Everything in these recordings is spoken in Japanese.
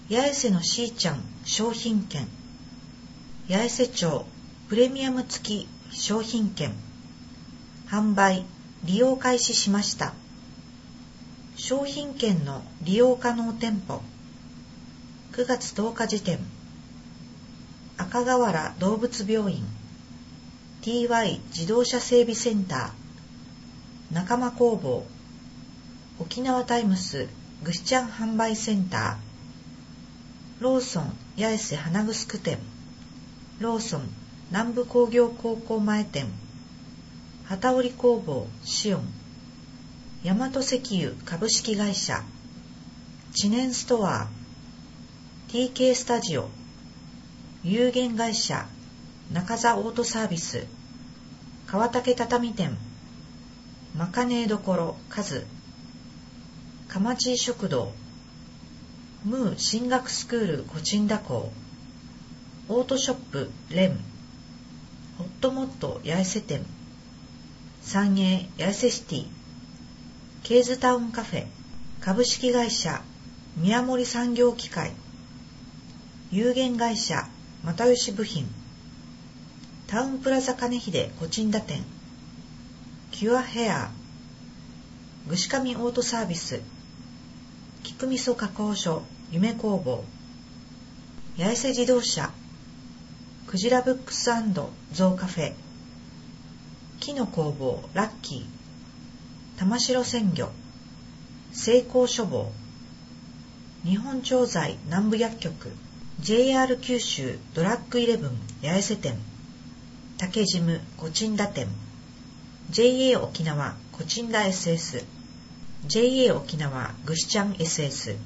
八重瀬のしーちゃん商品券。八重瀬町プレミアム付き商品券販売利用開始しました。商品券の利用可能店舗9月10日時点。赤瓦動物病院、 TY 自動車整備センター、仲間工房、沖縄タイムスぐしちゃん販売センター、ローソン八重瀬花ぐすく店、ローソン南部工業高校前店、機織工房シオン、大和石油株式会社、知念ストア、TK スタジオ、有限会社中座オートサービス、川竹畳店、まかねえどころカズ、かまち食堂、ムー進学スクールコチンダ校、オートショップレン、ホットモット八重瀬店、三栄八重瀬シティ、ケーズタウンカフェ株式会社宮森産業機械、有限会社又吉部品、タウンプラザ金秀コチンダ店、キュアヘア、ぐしかみオートサービス、菊味噌加工所夢工房、八重瀬自動車、クジラブックス&ゾウカフェ、木の工房ラッキー、玉城鮮魚、成功処方、日本調剤南部薬局、JR 九州ドラッグイレブン八重瀬店、竹ジムコチンダ店、JA 沖縄コチンダ SS、 JA 沖縄ぐしちゃん SS、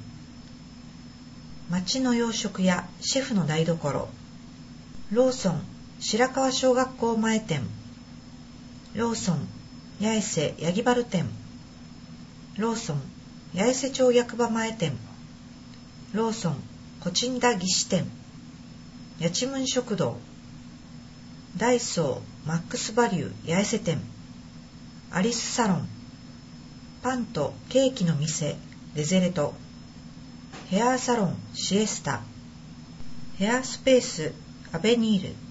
町の洋食屋シェフの台所、ローソン白川小学校前店、ローソン八重瀬八木原店、ローソン八重瀬町役場前店、ローソンコチンダ義士店、やちむん食堂、ダイソーマックスバリュー八重瀬店、アリスサロン、パンとケーキの店デゼレト、ヘアサロンシエスタ、ヘアスペースアベニール、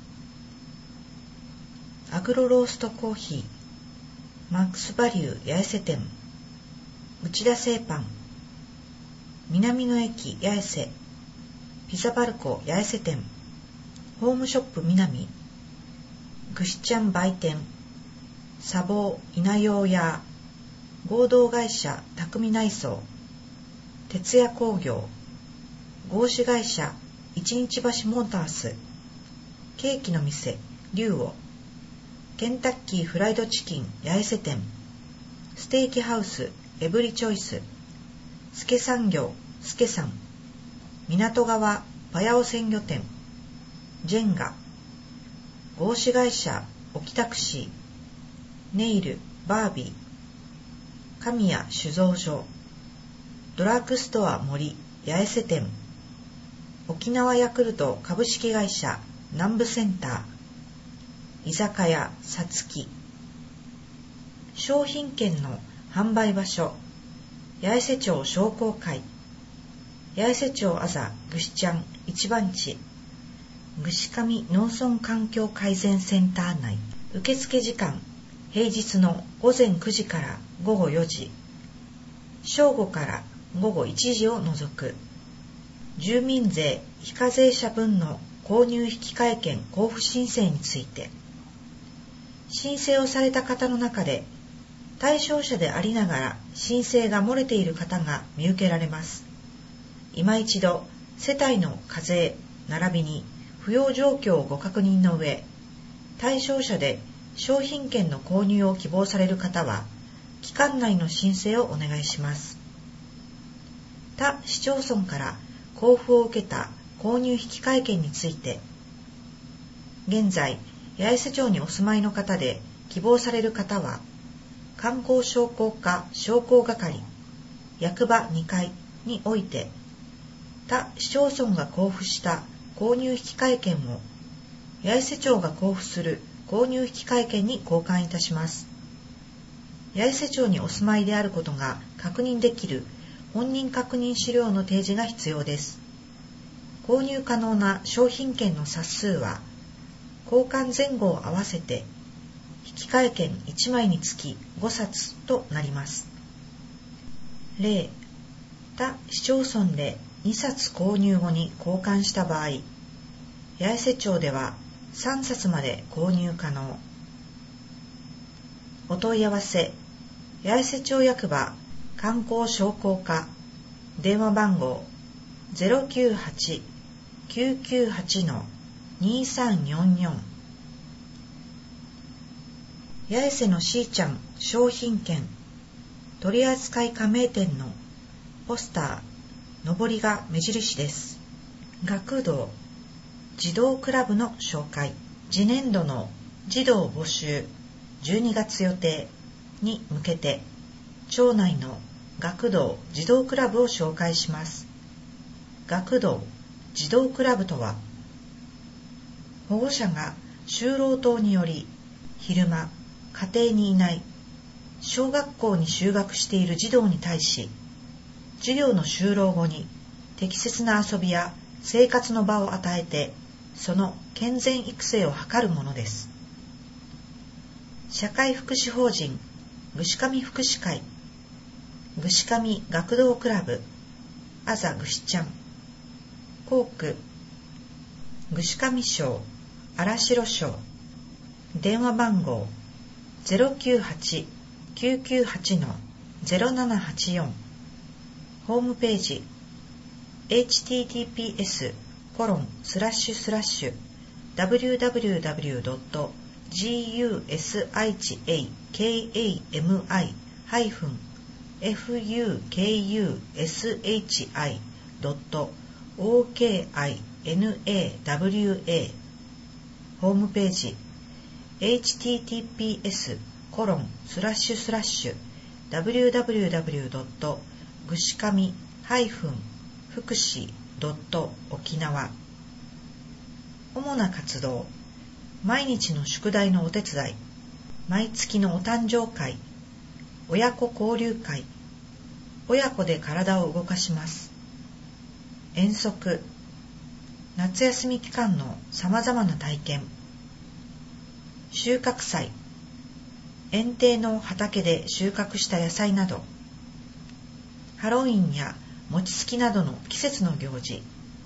アグロローストコーヒーマックスバリュー八重瀬店、内田製パン、南の駅八重瀬、ピザバルコ八重瀬店、ホームショップ南、ぐしちゃん売店、砂防稲用屋、合同会社匠内装、鉄屋工業、合資会社一日橋モータース、ケーキの店龍オ、ケンタッキーフライドチキン八重瀬店、ステーキハウスエブリチョイス、助産業助さん、港川パヤオ鮮魚店、ジェンガ、合資会社オキタクシー、ネイルバービー、神谷酒造所、ドラッグストア森八重瀬店、沖縄ヤクルト株式会社南部センター、居酒屋さつき。商品券の販売場所、八重瀬町商工会、八重瀬町あざぐしちゃん一番地、ぐしかみ農村環境改善センター内。受付時間、平日の午前9時から午後4時、正午から午後1時を除く。住民税非課税者分の購入引換券交付申請について、申請をされた方の中で対象者でありながら申請が漏れている方が見受けられます。今一度世帯の課税並びに扶養状況をご確認の上、対象者で商品券の購入を希望される方は期間内の申請をお願いします。他市町村から交付を受けた購入引換券について、現在八重瀬町にお住まいの方で希望される方は、観光商工課商工係役場2階において、他市町村が交付した購入引換券を八重瀬町が交付する購入引換券に交換いたします。八重瀬町にお住まいであることが確認できる本人確認資料の提示が必要です。 購入可能な商品券の冊数は交換前後を合わせて引換券1枚につき5冊となります。例、他市町村で2冊購入後に交換した場合、八重瀬町では3冊まで購入可能。お問い合わせ、八重瀬町役場観光商工課、電話番号 098-998-2344。 八重瀬のしーちゃん商品券取扱加盟店のポスター、上りが目印です。学童児童クラブの紹介。次年度の児童募集12月予定に向けて、町内の学童児童クラブを紹介します。学童児童クラブとは、保護者が就労等により昼間家庭にいない小学校に就学している児童に対し、授業の就労後に適切な遊びや生活の場を与えて、その健全育成を図るものです。社会福祉法人串上福祉会、串上学童クラブ、あざぐしちゃん、校区串上町荒城町、電話番号 098-998-0784。ホームページ https://www.gushiki-fukainawa ホームページ https://www.ぐしかみ福祉沖縄。主な活動、毎日の宿題のお手伝い、毎月のお誕生会、親子交流会、親子で体を動かします。遠足、夏休み期間のさまざまな体験、収穫祭、園庭の畑で収穫した野菜など、ハロウィンや餅つきなどの季節の行事、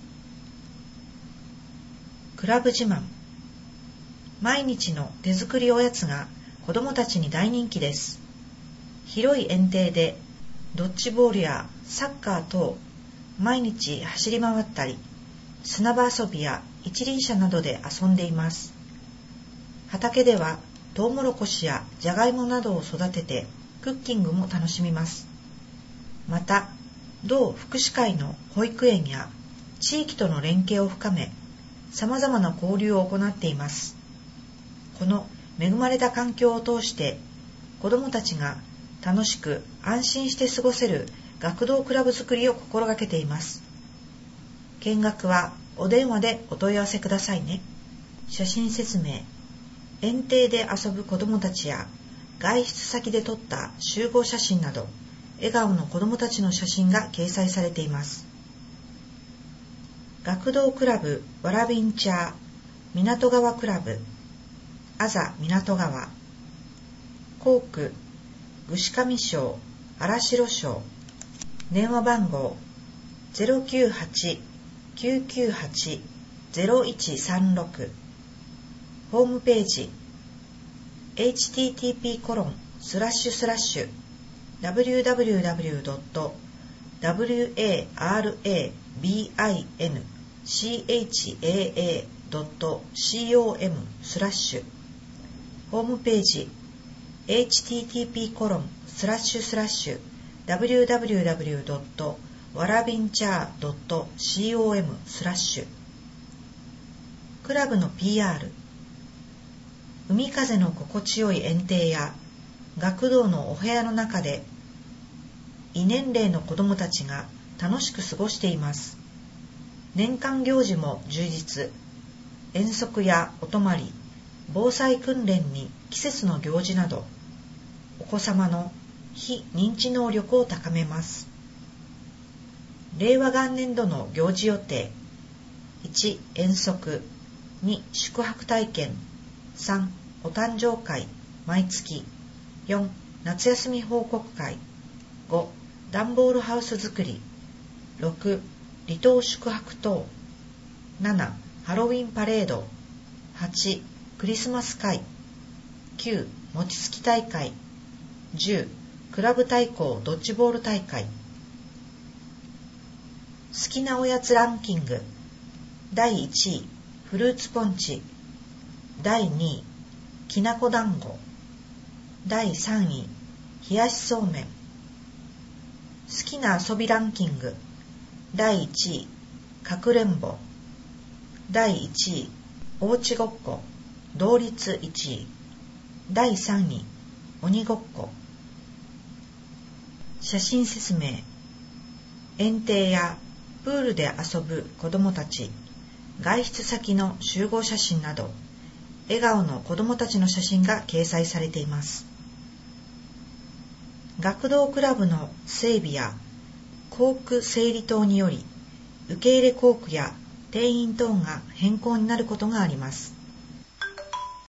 クラブ自慢、毎日の手作りおやつが子どもたちに大人気です。広い園庭でドッジボールやサッカー等、毎日走り回ったり、砂場遊びや一輪車などで遊んでいます。畑ではトウモロコシやジャガイモなどを育ててクッキングも楽しみます。また、同福祉会の保育園や地域との連携を深め、さまざまな交流を行っています。この恵まれた環境を通して、子どもたちが楽しく安心して過ごせる学童クラブ作りを心がけています。見学はお電話でお問い合わせくださいね。写真説明、園庭で遊ぶ子どもたちや外出先で撮った集合写真など、笑顔の子どもたちの写真が掲載されています。学童クラブわらびんちゃー港川クラブ、あざ港川、校区串上町荒城町、電話番号 098-998-0136。ホームページ http://www.warabnchaa.com/ホームページ http://www.warabincha.com/クラブの PR、海風の心地よい園庭や学童のお部屋の中で異年齢の子どもたちが楽しく過ごしています。年間行事も充実、遠足やお泊まり、防災訓練に季節の行事など、お子様の非認知能力を高めます。令和元年度の行事予定、 1、遠足、2、宿泊体験、3、お誕生会、毎月、4、夏休み報告会、5、段ボールハウス作り、6、離島宿泊等、7、ハロウィンパレード、8、クリスマス会、9、餅つき大会、10、クラブ対抗ドッジボール大会。好きなおやつランキング。第1位、フルーツポンチ。第2位、きなこ団子。第3位、冷やしそうめん。好きな遊びランキング。第1位、かくれんぼ。第1位、おうちごっこ、同率1位。第3位、鬼ごっこ。写真説明。園庭やプールで遊ぶ子どもたち、外出先の集合写真など、笑顔の子どもたちの写真が掲載されています。学童クラブの整備や校区整理等により、受け入れ校区や定員等が変更になることがあります。